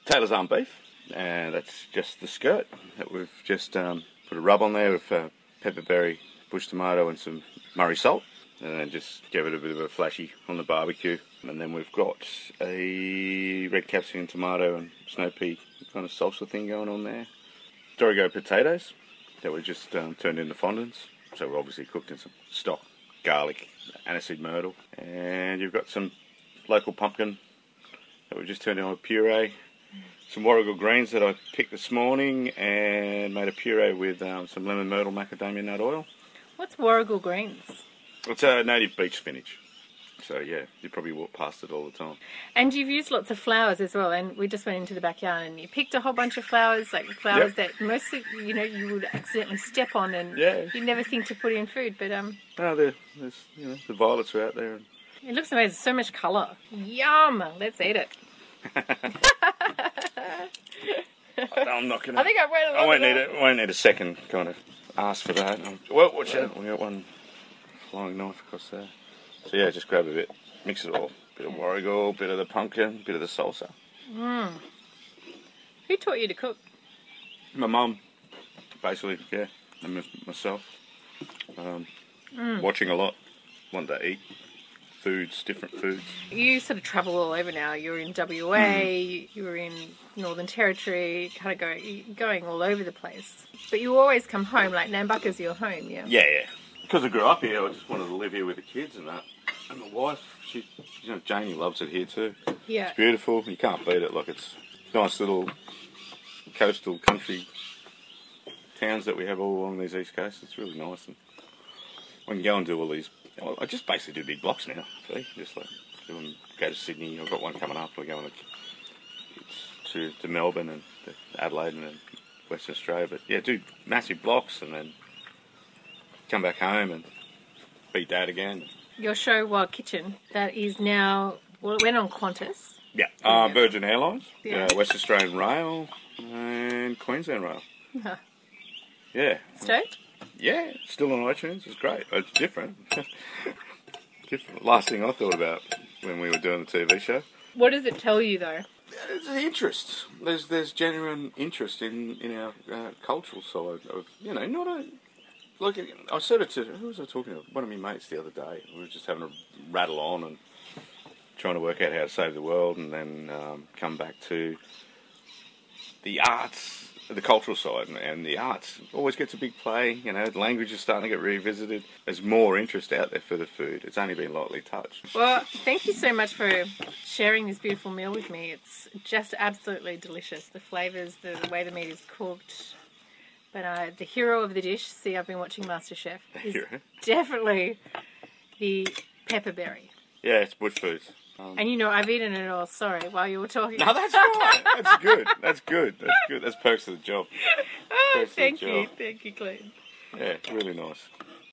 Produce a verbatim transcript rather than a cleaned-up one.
Taylor's Arm beef, and that's just the skirt that we've just um, put a rub on there with uh, pepperberry, bush tomato and some Murray salt, and then just give it a bit of a flashy on the barbecue. And then we've got a red capsicum, tomato and snow pea kind of salsa thing going on there. Dorigo potatoes that we just um, turned into fondants, so we're obviously cooked in some stock, garlic, aniseed myrtle, and you've got some local pumpkin that we just turned into a puree, some warrigal greens that I picked this morning and made a puree with um, some lemon myrtle macadamia nut oil. What's warrigal greens? It's a native beach spinach. So yeah, you probably walk past it all the time. And you've used lots of flowers as well, and we just went into the backyard and you picked a whole bunch of flowers, like flowers yep. that mostly, you know, you would accidentally step on and yeah. you never think to put in food, but um. No, there's, you know, the violets are out there. And... It looks amazing, so much colour. Yum! Let's eat it. I'm not gonna. I think I won't. I won't need it. I won't need a second kind of ask for that. Well, watch out! We got one flying knife across there. So yeah, just grab a bit, mix it all. Bit of warrigal, bit of the pumpkin, bit of the salsa. Mm. Who taught you to cook? My mum, basically, yeah, and myself. Um, mm. Watching a lot, wanting to eat foods, different foods. You sort of travel all over now. You're in W A, mm. you were in Northern Territory, kind of go, going all over the place. But you always come home, like Nambucca's your home, yeah? Yeah, yeah. Because I grew up here, I just wanted to live here with the kids and that. And my wife, she, you know, Janie loves it here too. Yeah. It's beautiful. You can't beat it. Like, it's nice little coastal country towns that we have all along these east coasts. It's really nice. And I can go and do all these. I just basically do big blocks now. See, just like doing, go to Sydney. I've got one coming up. We're going to, to to Melbourne and to Adelaide and then Western Australia. But yeah, do massive blocks and then come back home and beat Dad again. Your show, Wild Kitchen, that is now, well, it went on Qantas. Yeah, uh, Virgin Airlines, yeah. uh, West Australian Rail, and Queensland Rail. Huh. Yeah. Straight? Yeah, still on iTunes. It's great. It's different. different. Last thing I thought about when we were doing the T V show. What does it tell you, though? It's the interest. There's there's genuine interest in, in our uh, cultural side of, you know, not a... Like, I said it to, who was I talking to? One of my mates the other day. We were just having a rattle on and trying to work out how to save the world and then um, come back to the arts, the cultural side. And, and the arts always gets a big play. You know, the language is starting to get revisited. There's more interest out there for the food. It's only been lightly touched. Well, thank you so much for sharing this beautiful meal with me. It's just absolutely delicious. The flavours, the, the way the meat is cooked. But uh, the hero of the dish, see, I've been watching MasterChef, is definitely the pepperberry. Yeah, it's bush foods. Um, and you know, I've eaten it all, sorry, while you were talking. No, that's right. That's good. That's good. That's good. That's perks of the job. Oh, Perks thank of the you. job. Thank you, Clayton. Yeah, really nice.